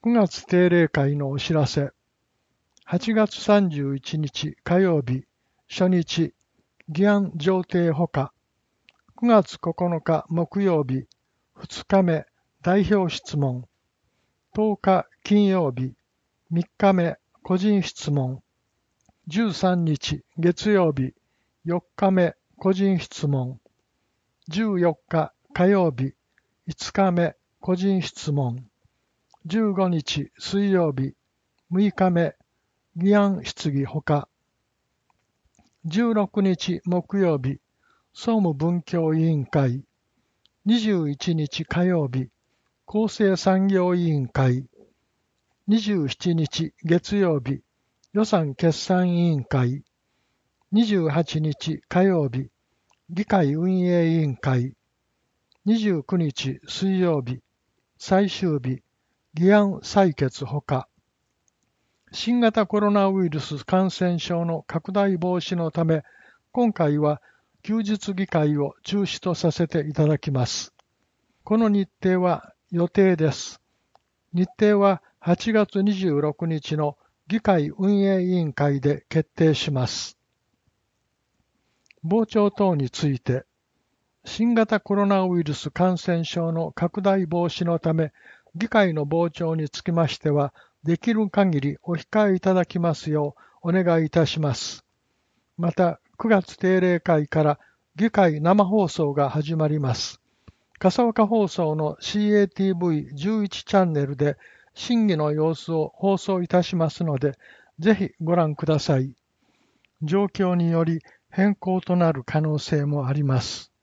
9月定例会のお知らせ。8月31日火曜日、初日、議案上程ほか。9月9日木曜日、2日目、代表質問。10日金曜日、3日目、個人質問。13日月曜日、4日目、個人質問。14日火曜日、5日目、個人質問。15日水曜日、6日目、議案質疑ほか。16日木曜日、総務文教委員会。21日火曜日、厚生産業委員会。27日月曜日、予算決算委員会。28日火曜日、議会運営委員会。29日水曜日、最終日、議案採決ほか。新型コロナウイルス感染症の拡大防止のため、今回は休日議会を中止とさせていただきます。この日程は予定です。日程は8月26日の議会運営委員会で決定します。傍聴等について、新型コロナウイルス感染症の拡大防止のため、議会の傍聴につきましては、できる限りお控えいただきますようお願いいたします。また、9月定例会から議会生放送が始まります。笠岡放送の CATV11 チャンネルで審議の様子を放送いたしますので、ぜひご覧ください。状況により変更となる可能性もあります。